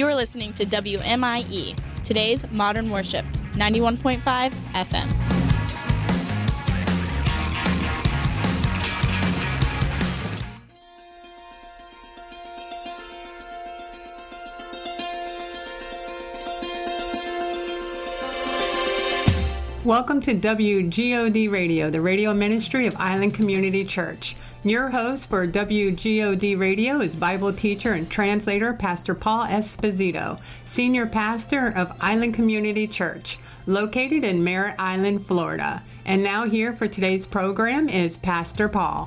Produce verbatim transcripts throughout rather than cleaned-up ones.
You're listening to W M I E, today's Modern Worship, ninety-one point five F M. Welcome to W G O D Radio, the radio ministry of Island Community Church. Your host for W G O D Radio is Bible teacher and translator Pastor Paul Esposito, senior pastor of Island Community Church, located in Merritt Island, Florida. And now here for today's program is Pastor Paul.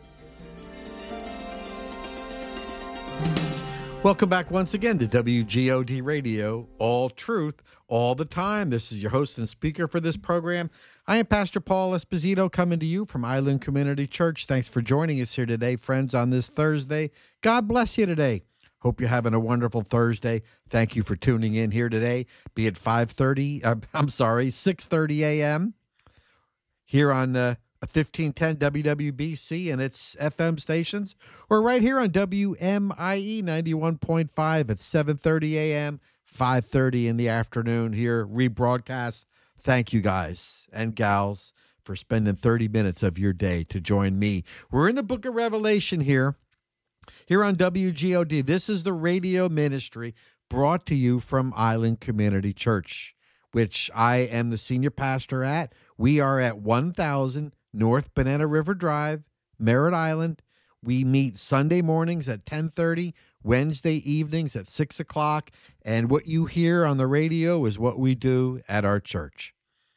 Welcome back once again to W G O D Radio, all truth, all the time. This is your host and speaker for this program. I am Pastor Paul Esposito, coming to you from Island Community Church. Thanks for joining us here today, friends, on this Thursday. God bless you today. Hope you're having a wonderful Thursday. Thank you for tuning in here today, be it five thirty, uh, I'm sorry, six thirty a.m. here on uh, fifteen ten W W B C and its F M stations, or right here on W M I E ninety-one point five at seven thirty a.m., five thirty in the afternoon here, rebroadcast. Thank you guys and gals for spending thirty minutes of your day to join me. We're in the book of Revelation here, here on W G O D. This is the radio ministry brought to you from Island Community Church, which I am the senior pastor at. We are at one thousand North Banana River Drive, Merritt Island. We meet Sunday mornings at ten thirty, Wednesday evenings at six o'clock, and what you hear on the radio is what we do at our church.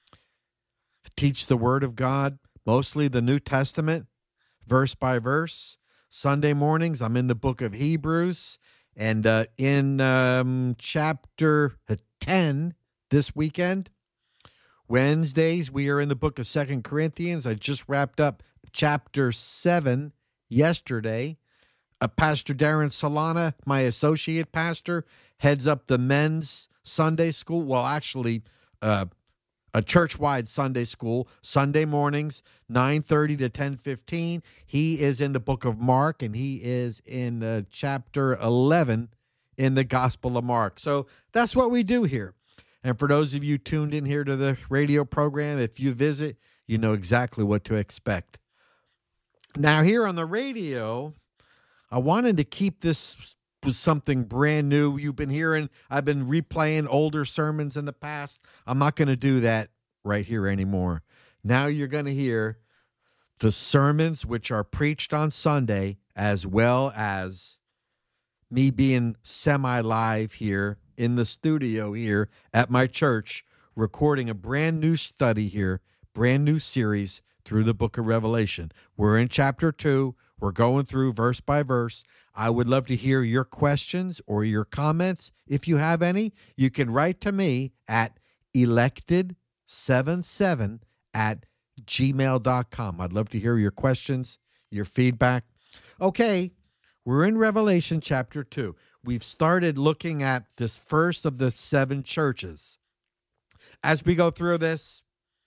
Teach the Word of God, mostly the New Testament, verse by verse. Sunday mornings, I'm in the book of Hebrews, and uh, in um, chapter ten this weekend. Wednesdays, we are in the book of Second Corinthians. I just wrapped up chapter seven yesterday. Uh, Pastor Darren Solana, my associate pastor, heads up the men's Sunday school. Well, actually, uh, a church-wide Sunday school, Sunday mornings, nine thirty to ten fifteen. He is in the book of Mark, and he is in uh, chapter eleven in the Gospel of Mark. So that's what we do here. And for those of you tuned in here to the radio program, if you visit, you know exactly what to expect. Now, here on the radio, I wanted to keep this was something brand new. You've been hearing, I've been replaying older sermons in the past. I'm not going to do that right here anymore. Now you're going to hear the sermons which are preached on Sunday, as well as me being semi-live here in the studio here at my church, recording a brand new study here, brand new series through the book of Revelation. We're in chapter two. We're going through verse by verse. I would love to hear your questions or your comments. If you have any, you can write to me at elected seventy-seven at gmail dot com. I'd love to hear your questions, your feedback. Okay, we're in Revelation chapter two. We've started looking at this first of the seven churches. As we go through this,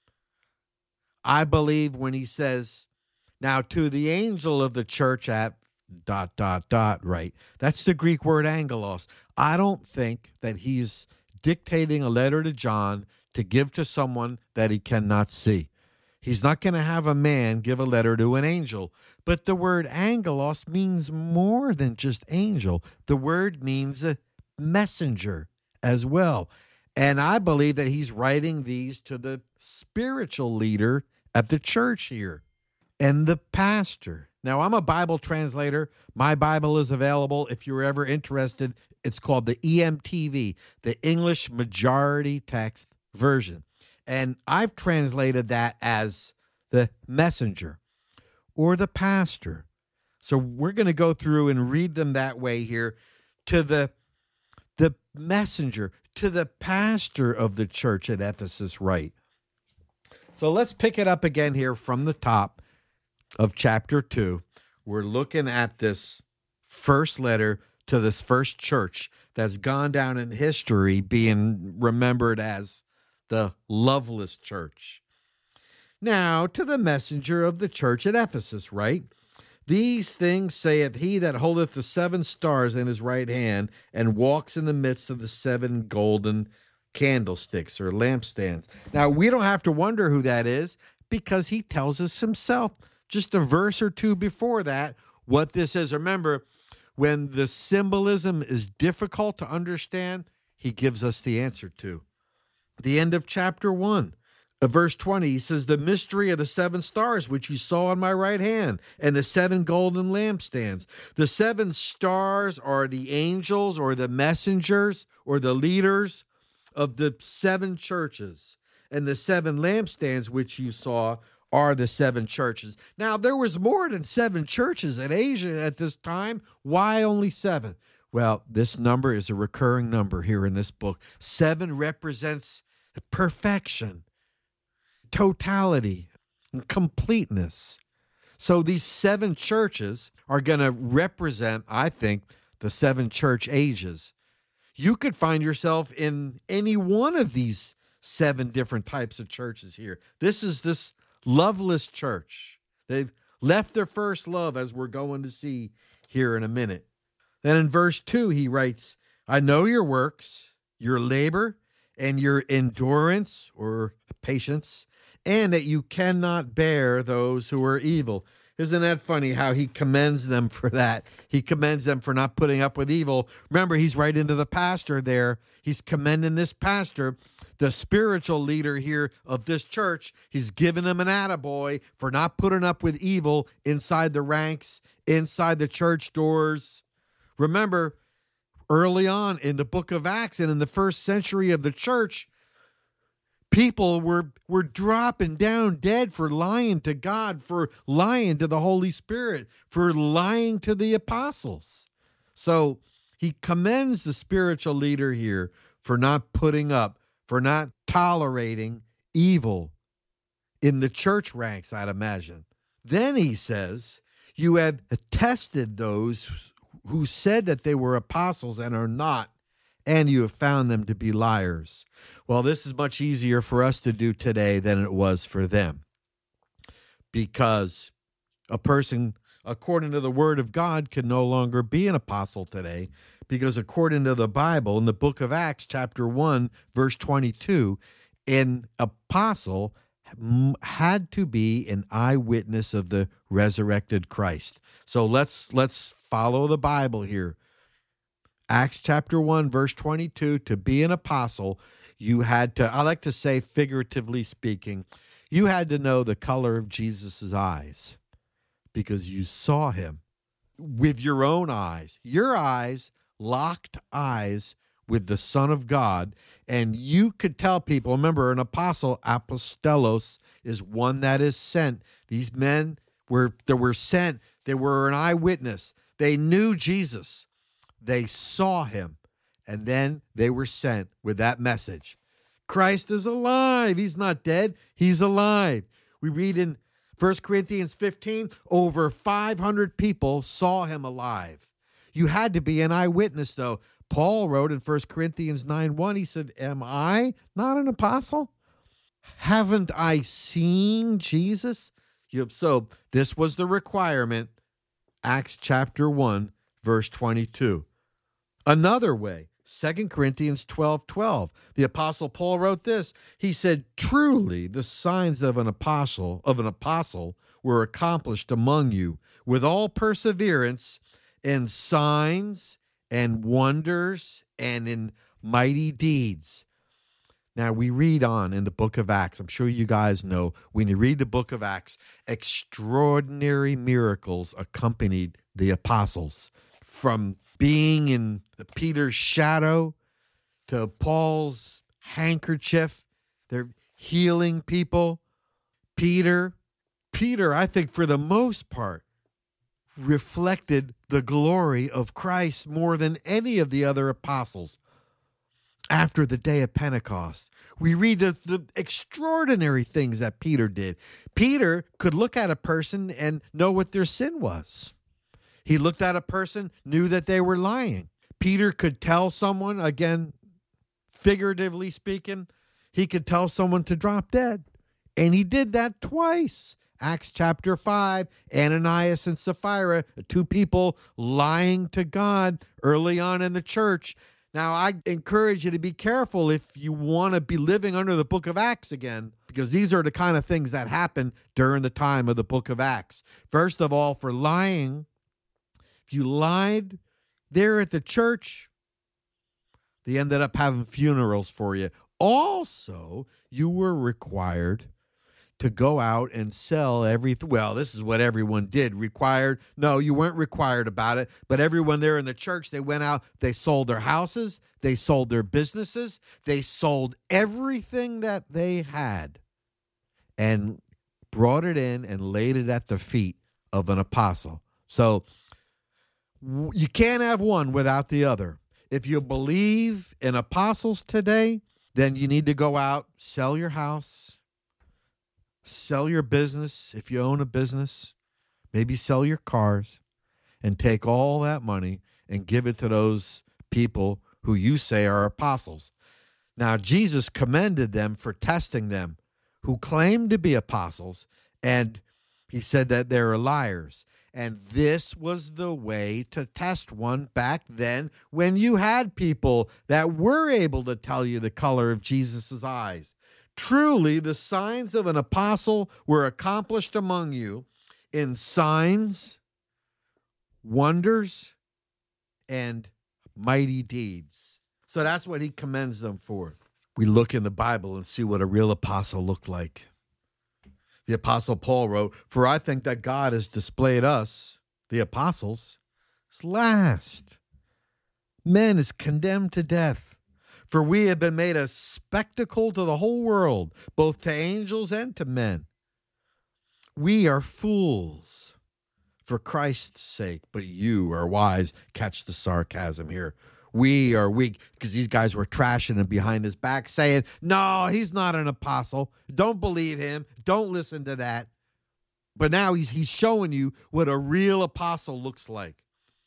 I believe when he says, now to the angel of the church at dot, dot, dot, right? That's the Greek word angelos. I don't think that he's dictating a letter to John to give to someone that he cannot see. He's not going to have a man give a letter to an angel. But the word angelos means more than just angel. The word means a messenger as well. And I believe that he's writing these to the spiritual leader at the church here and the pastor. Now, I'm a Bible translator. My Bible is available if you're ever interested. It's called the E M T V, the English Majority Text Version. And I've translated that as the messenger or the pastor. So we're going to go through and read them that way here. To the, the messenger, to the pastor of the church at Ephesus, right? So let's pick it up again here from the top of chapter two. We're looking at this first letter to this first church that's gone down in history being remembered as the loveless church. Now, to the messenger of the church at Ephesus, right? These things saith he that holdeth the seven stars in his right hand, and walks in the midst of the seven golden candlesticks or lampstands. Now, we don't have to wonder who that is, because he tells us himself just a verse or two before that what this is. Remember, when the symbolism is difficult to understand, he gives us the answer to. The end of chapter one. Verse twenty, he says, the mystery of the seven stars, which you saw on my right hand, and the seven golden lampstands. The seven stars are the angels or the messengers or the leaders of the seven churches. And the seven lampstands, which you saw, are the seven churches. Now, there was more than seven churches in Asia at this time. Why only seven? Well, this number is a recurring number here in this book. Seven represents perfection, totality, and completeness. So these seven churches are going to represent, I think, the seven church ages. You could find yourself in any one of these seven different types of churches here. This is this loveless church. They've left their first love, as we're going to see here in a minute. Then in verse two, he writes, I know your works, your labor, and your endurance or patience, and that you cannot bear those who are evil. Isn't that funny how he commends them for that? He commends them for not putting up with evil. Remember, he's right into the pastor there. He's commending this pastor, the spiritual leader here of this church. He's giving him an attaboy for not putting up with evil inside the ranks, inside the church doors. Remember, early on in the book of Acts and in the first century of the church, people were, were dropping down dead for lying to God, for lying to the Holy Spirit, for lying to the apostles. So he commends the spiritual leader here for not putting up, for not tolerating evil in the church ranks, I'd imagine. Then he says, you have tested those who said that they were apostles and are not, and you have found them to be liars. Well, this is much easier for us to do today than it was for them, because a person, according to the Word of God, can no longer be an apostle today, because according to the Bible, in the book of Acts, chapter one, verse twenty-two, an apostle had to be an eyewitness of the resurrected Christ. So let's let's follow the Bible here. Acts chapter one, verse twenty-two, to be an apostle, you had to, I like to say figuratively speaking, you had to know the color of Jesus' eyes because you saw him with your own eyes. Your eyes locked eyes with the Son of God, and you could tell people, remember, an apostle, apostolos, is one that is sent. These men were, that were sent, they were an eyewitness. They knew Jesus. They saw him, and then they were sent with that message. Christ is alive. He's not dead. He's alive. We read in First Corinthians fifteen, over five hundred people saw him alive. You had to be an eyewitness, though. Paul wrote in First Corinthians nine one, he said, am I not an apostle? Haven't I seen Jesus? So this was the requirement. Acts chapter one, verse twenty-two. Another way, Second Corinthians twelve twelve. The apostle Paul wrote this. He said, truly the signs of an apostle, of an apostle were accomplished among you with all perseverance and signs and wonders and in mighty deeds. Now we read on in the book of Acts. I'm sure you guys know when you read the book of Acts, extraordinary miracles accompanied the apostles. From being in Peter's shadow to Paul's handkerchief, they're healing people. Peter, Peter, I think for the most part, reflected the glory of Christ more than any of the other apostles. After the day of Pentecost, we read the, the extraordinary things that Peter did. Peter could look at a person and know what their sin was. He looked at a person, knew that they were lying. Peter could tell someone, again, figuratively speaking, he could tell someone to drop dead. And he did that twice Acts chapter five, Ananias and Sapphira, two people lying to God early on in the church. Now, I encourage you to be careful if you want to be living under the book of Acts again, because these are the kind of things that happen during the time of the book of Acts. First of all, for lying, if you lied there at the church, they ended up having funerals for you. Also, you were required to go out and sell everything. Well, this is what everyone did. Required. No, you weren't required about it. But everyone there in the church, they went out, they sold their houses, they sold their businesses, they sold everything that they had and brought it in and laid it at the feet of an apostle. So you can't have one without the other. If you believe in apostles today, then you need to go out, sell your house, sell your business if you own a business, maybe sell your cars, and take all that money and give it to those people who you say are apostles. Now, Jesus commended them for testing them who claimed to be apostles, and he said that they were liars. And this was the way to test one back then when you had people that were able to tell you the color of Jesus' eyes. Truly, the signs of an apostle were accomplished among you in signs, wonders, and mighty deeds. So that's what he commends them for. We look in the Bible and see what a real apostle looked like. The Apostle Paul wrote, "For I think that God has displayed us, the apostles, as last. Men is condemned to death. For we have been made a spectacle to the whole world, both to angels and to men. We are fools for Christ's sake, but you are wise." Catch the sarcasm here. We are weak, because these guys were trashing him behind his back, saying, no, he's not an apostle. Don't believe him. Don't listen to that. But now he's, he's showing you what a real apostle looks like.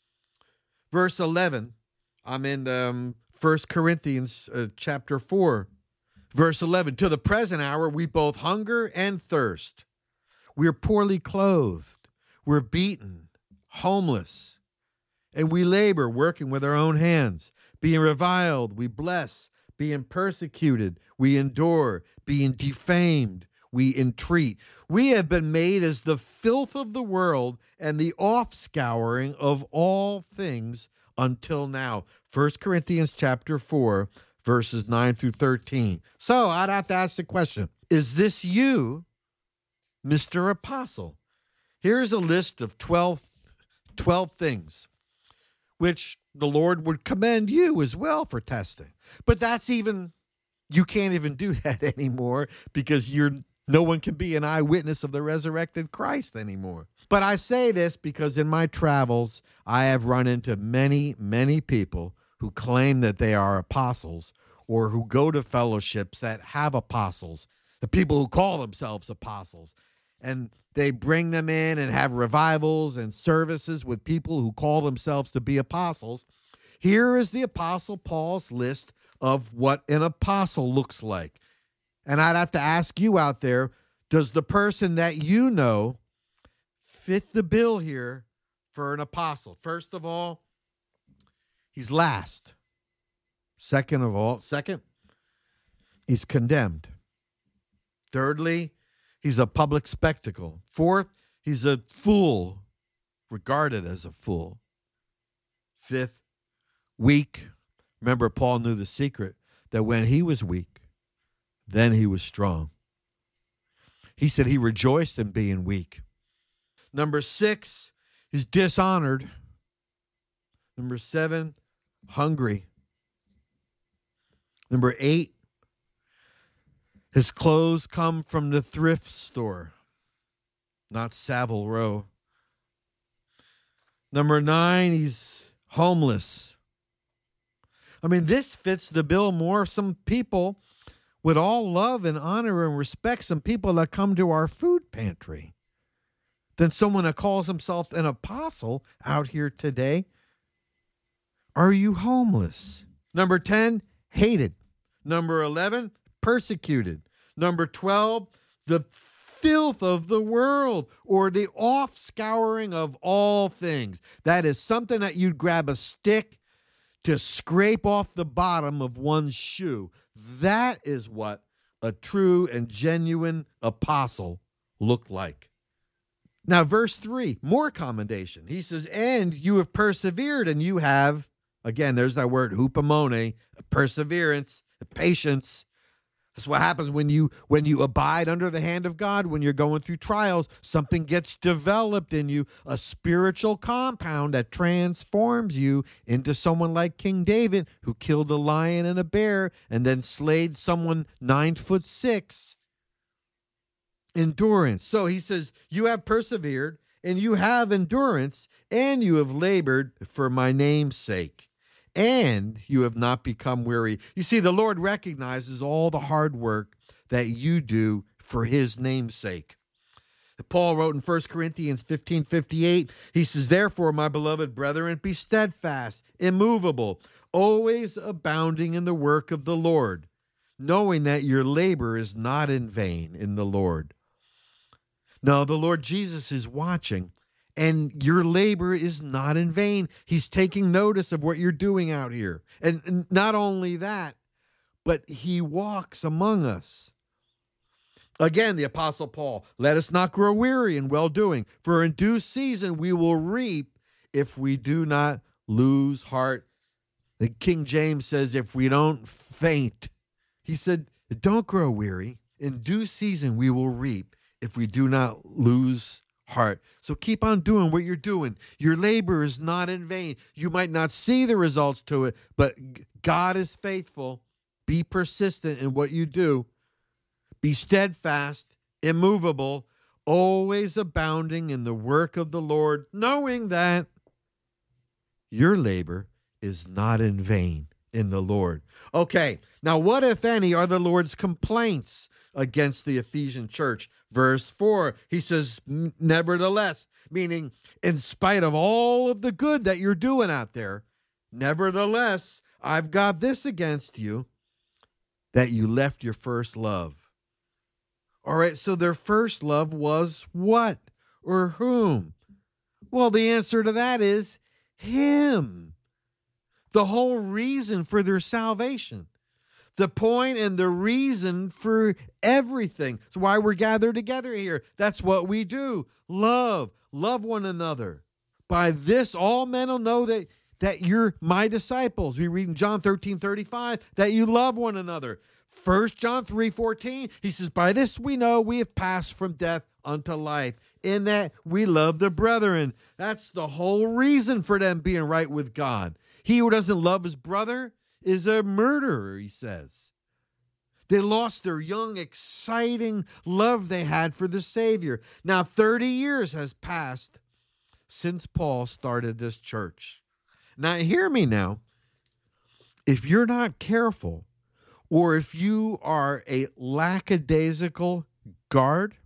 Verse eleven, I'm in um, First Corinthians uh, chapter four. Verse eleven, to the present hour we both hunger and thirst. We're poorly clothed. We're beaten, homeless. And we labor, working with our own hands. Being reviled, we bless. Being persecuted, we endure. Being defamed, we entreat. We have been made as the filth of the world and the offscouring of all things until now. First Corinthians chapter four, verses nine through thirteen. So I'd have to ask the question, is this you, Mister Apostle? Here's a list of twelve, twelve things which the Lord would commend you as well for testing. But that's even, you can't even do that anymore, because you're no one can be an eyewitness of the resurrected Christ anymore. But I say this because in my travels, I have run into many, many people who claim that they are apostles, or who go to fellowships that have apostles, the people who call themselves apostles. And they bring them in and have revivals and services with people who call themselves to be apostles. Here is the Apostle Paul's list of what an apostle looks like. And I'd have to ask you out there, does the person that you know fit the bill here for an apostle? First of all, he's last. Second of all, second, he's condemned. Thirdly, he's a public spectacle. Fourth, he's a fool, regarded as a fool. Fifth, weak. Remember, Paul knew the secret that when he was weak, then he was strong. He said he rejoiced in being weak. Number six, he's dishonored. Number seven, hungry. Number eight, his clothes come from the thrift store, not Savile Row. Number nine, he's homeless. I mean, this fits the bill more. Some people, with all love and honor and respect, some people that come to our food pantry, than someone that calls himself an apostle out here today. Are you homeless? Number ten, hated. Number eleven, persecuted. Number twelve, the filth of the world, or the off-scouring of all things. That is something that you'd grab a stick to scrape off the bottom of one's shoe. That is what a true and genuine apostle looked like. Now, verse three, more commendation. He says, and you have persevered, and you have, again, there's that word, hupomone, perseverance, patience. That's what happens when you when you abide under the hand of God, when you're going through trials. Something gets developed in you, a spiritual compound that transforms you into someone like King David, who killed a lion and a bear and then slayed someone nine foot six. Endurance. So he says, you have persevered, and you have endurance, and you have labored for my name's sake, and you have not become weary. You see, the Lord recognizes all the hard work that you do for his name's sake. Paul wrote in First Corinthians fifteen fifty-eight, he says, therefore, my beloved brethren, be steadfast, immovable, always abounding in the work of the Lord, knowing that your labor is not in vain in the Lord. No, the Lord Jesus is watching, and your labor is not in vain. He's taking notice of what you're doing out here. And, and not only that, but he walks among us. Again, the Apostle Paul, let us not grow weary in well-doing, for in due season we will reap if we do not lose heart. The King James says, if we don't faint. He said, don't grow weary. In due season we will reap if we do not lose heart. So keep on doing what you're doing. Your labor is not in vain. You might not see the results to it, but God is faithful. Be persistent in what you do. Be steadfast, immovable, always abounding in the work of the Lord, knowing that your labor is not in vain in the Lord. Okay, now what, if any, are the Lord's complaints against the Ephesian church? Verse four, he says, nevertheless, meaning in spite of all of the good that you're doing out there, nevertheless, I've got this against you, that you left your first love. All right, so their first love was what or whom? Well, the answer to that is him. The whole reason for their salvation. The point and the reason for everything. That's why we're gathered together here. That's what we do. Love. Love one another. By this, all men will know that, that you're my disciples. We read in John thirteen thirty-five that you love one another. First John three fourteen, he says, by this we know we have passed from death unto life, in that we love the brethren. That's the whole reason for them being right with God. He who doesn't love his brother is a murderer, he says. They lost their young, exciting love they had for the Savior. Now, thirty years has passed since Paul started this church. Now, hear me now. If you're not careful, or if you are a lackadaisical guard,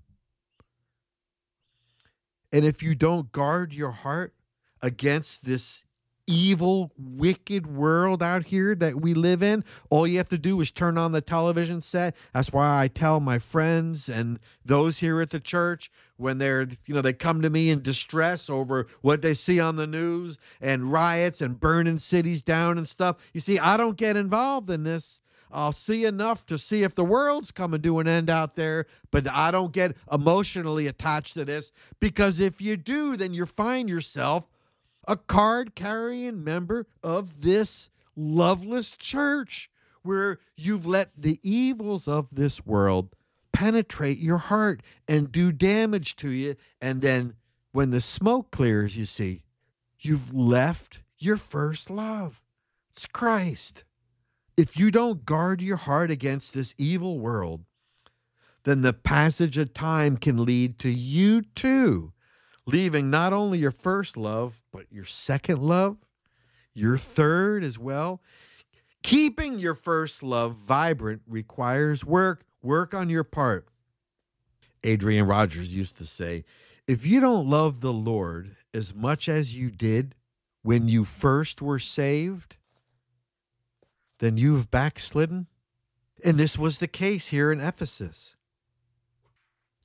and if you don't guard your heart against this evil, wicked world out here that we live in, all you have to do is turn on the television set. That's why I tell my friends and those here at the church, when they're, you know, they come to me in distress over what they see on the news and riots and burning cities down and stuff. You see, I don't get involved in this. I'll see enough to see if the world's coming to an end out there, but I don't get emotionally attached to this, because if you do, then you find yourself a card-carrying member of this loveless church, where you've let the evils of this world penetrate your heart and do damage to you. And then when the smoke clears, you see, you've left your first love. It's Christ. If you don't guard your heart against this evil world, then the passage of time can lead to you too leaving not only your first love, but your second love, your third as well. Keeping your first love vibrant requires work, work on your part. Adrian Rogers used to say, if you don't love the Lord as much as you did when you first were saved, then you've backslidden. And this was the case here in Ephesus.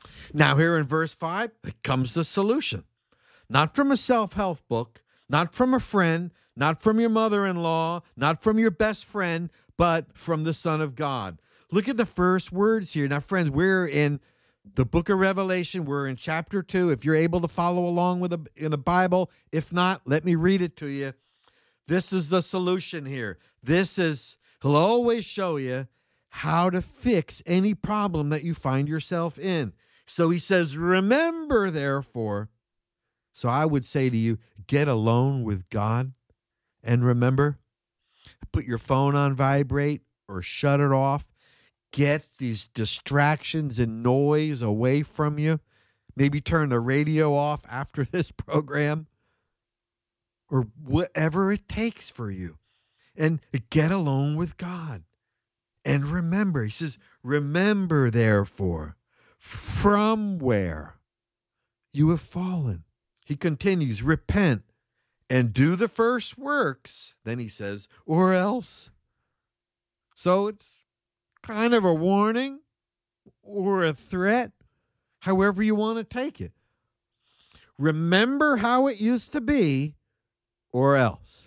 Now here in verse five, it comes the solution. Not from a self-help book, not from a friend, not from your mother-in-law, not from your best friend, but from the Son of God. Look at the first words here. Now, friends, we're in the book of Revelation. We're in chapter two. If you're able to follow along with a, in a Bible, if not, let me read it to you. This is the solution here. This is, he'll always show you how to fix any problem that you find yourself in. So he says, remember, therefore. So I would say to you, get alone with God and remember. Put your phone on vibrate or shut it off. Get these distractions and noise away from you. Maybe turn the radio off after this program or whatever it takes for you. And get alone with God. And remember, he says, remember, therefore, from where you have fallen. He continues, repent and do the first works. Then he says, or else. So it's kind of a warning or a threat, however you want to take it. Remember how it used to be, or else.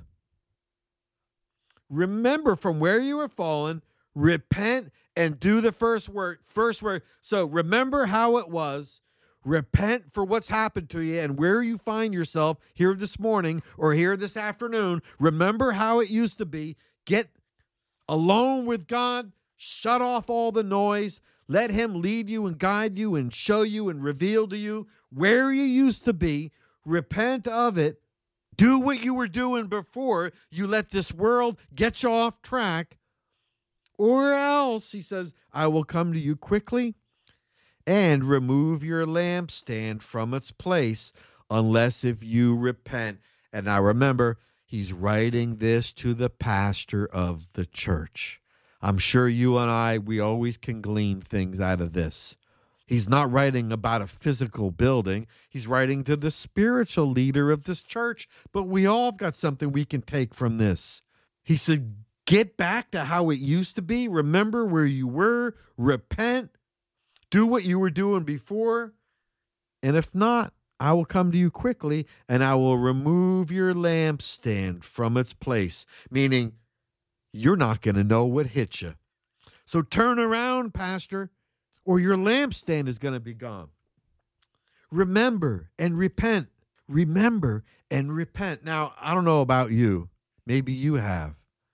Remember from where you have fallen, repent and do the first work. First work. So remember how it was. Repent for what's happened to you and where you find yourself here this morning or here this afternoon. Remember how it used to be. Get alone with God. Shut off all the noise. Let him lead you and guide you and show you and reveal to you where you used to be. Repent of it. Do what you were doing before you let this world get you off track. Or else, he says, I will come to you quickly and remove your lampstand from its place, unless if you repent. And now remember, he's writing this to the pastor of the church. I'm sure you and I, we always can glean things out of this. He's not writing about a physical building. He's writing to the spiritual leader of this church. But we all got something we can take from this. He said, get back to how it used to be. Remember where you were. Repent. Do what you were doing before. And if not, I will come to you quickly and I will remove your lampstand from its place. Meaning, you're not going to know what hit you. So turn around, Pastor, or your lampstand is going to be gone. Remember and repent. Remember and repent. Now, I don't know about you. Maybe you have.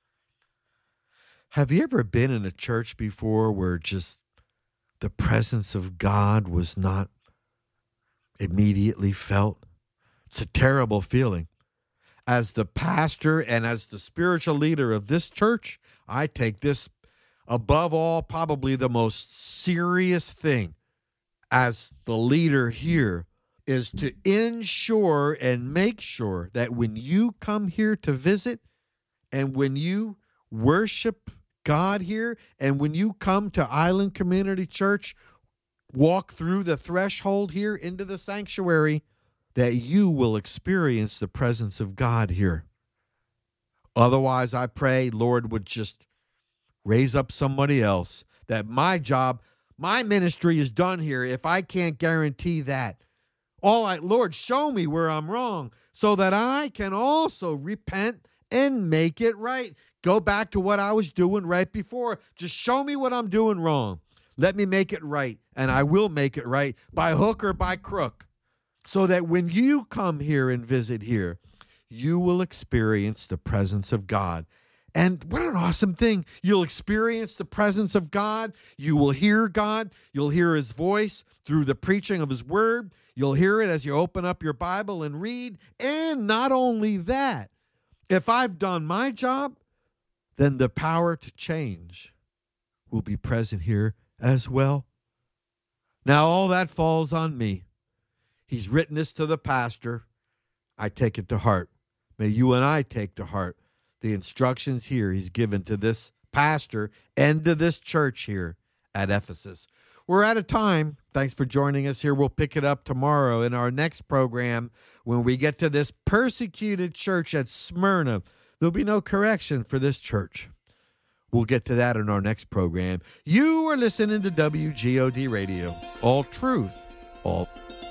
Have you ever been in a church before where just the presence of God was not immediately felt? It's a terrible feeling. As the pastor and as the spiritual leader of this church, I take this above all, probably the most serious thing as the leader here is to ensure and make sure that when you come here to visit and when you worship God here and when you come to Island Community Church, walk through the threshold here into the sanctuary, that you will experience the presence of God here. Otherwise, I pray, Lord, would just raise up somebody else, that my job, my ministry is done here if I can't guarantee that. All I, Lord, show me where I'm wrong so that I can also repent and make it right. Go back to what I was doing right before. Just show me what I'm doing wrong. Let me make it right, and I will make it right by hook or by crook. So that when you come here and visit here, you will experience the presence of God. And what an awesome thing. You'll experience the presence of God. You will hear God. You'll hear his voice through the preaching of his word. You'll hear it as you open up your Bible and read. And not only that, if I've done my job, then the power to change will be present here as well. Now, all that falls on me. He's written this to the pastor. I take it to heart. May you and I take to heart the instructions here he's given to this pastor and to this church here at Ephesus. We're out of time. Thanks for joining us here. We'll pick it up tomorrow in our next program when we get to this persecuted church at Smyrna. There'll be no correction for this church. We'll get to that in our next program. You are listening to W G O D Radio. All truth, all...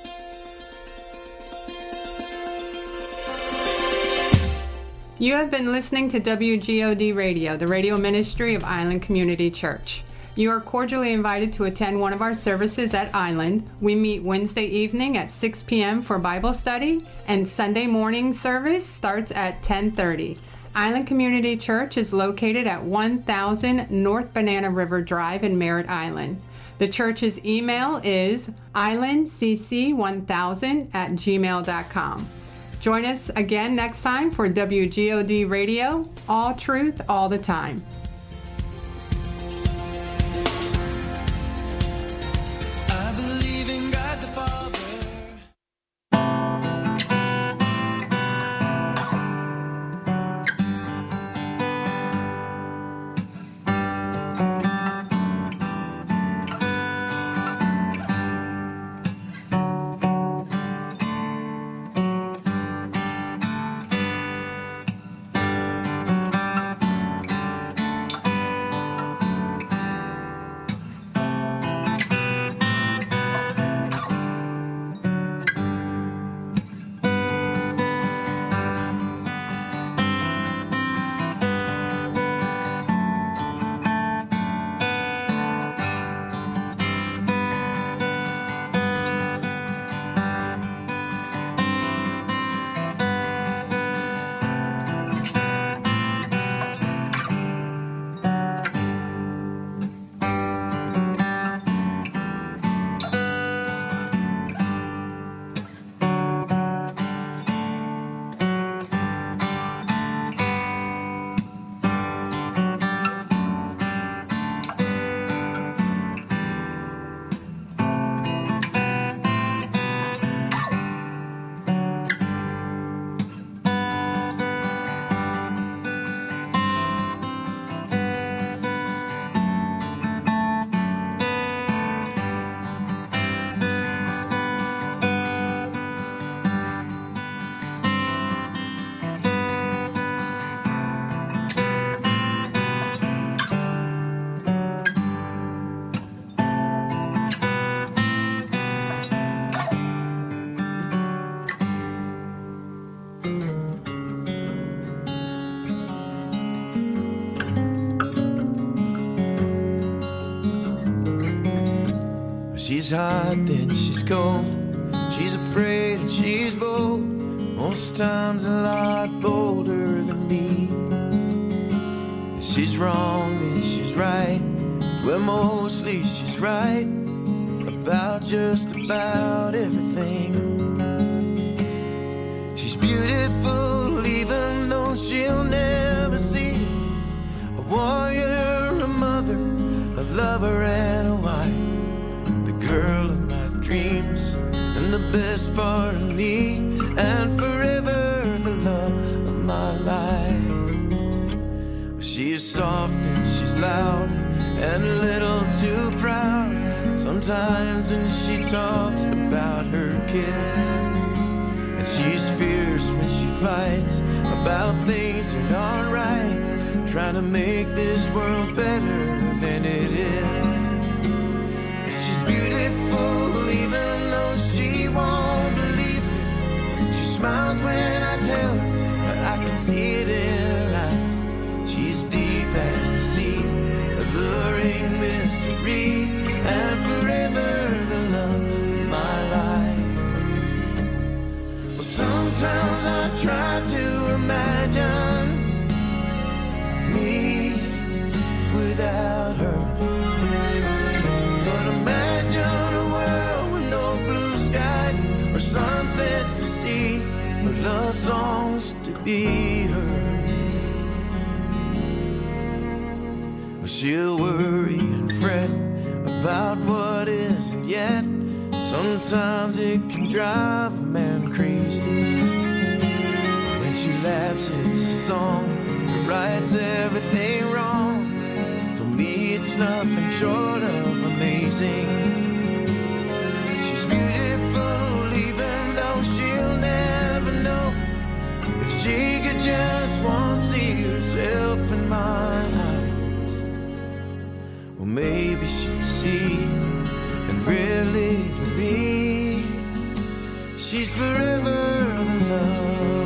You have been listening to W G O D Radio, the radio ministry of Island Community Church. You are cordially invited to attend one of our services at Island. We meet Wednesday evening at six p.m. for Bible study, and Sunday morning service starts at ten thirty. Island Community Church is located at one thousand North Banana River Drive in Merritt Island. The church's email is island c c one thousand at gmail dot com. Join us again next time for W G O D Radio, all truth, all the time. She's hot, then she's cold. She's afraid and she's bold. Most times a lot bolder than me. She's wrong, then she's right. Well, mostly she's right about just about everything. She's beautiful, even though she'll never see it. A warrior, a mother, a lover, and a wife. Girl of my dreams and the best part of me, and forever the love of my life. She is soft and she's loud and a little too proud. Sometimes when she talks about her kids, and she's fierce when she fights about things that aren't right, trying to make this world better than it is. She's beautiful, even though she won't believe it. She smiles when I tell her, but I can see it in her eyes. She's deep as the sea, alluring mystery, and forever the love of my life. Well, sometimes I try to imagine me without her. Sunsets to see, but love songs to be heard. Well, she'll worry and fret about what isn't yet. Sometimes it can drive a man crazy. When she laughs, it's a song that rights everything wrong. For me, it's nothing short of amazing. She's beautiful, even though she'll never know. If she could just once see herself in my eyes. Well, maybe she'd see and really believe she's forever the love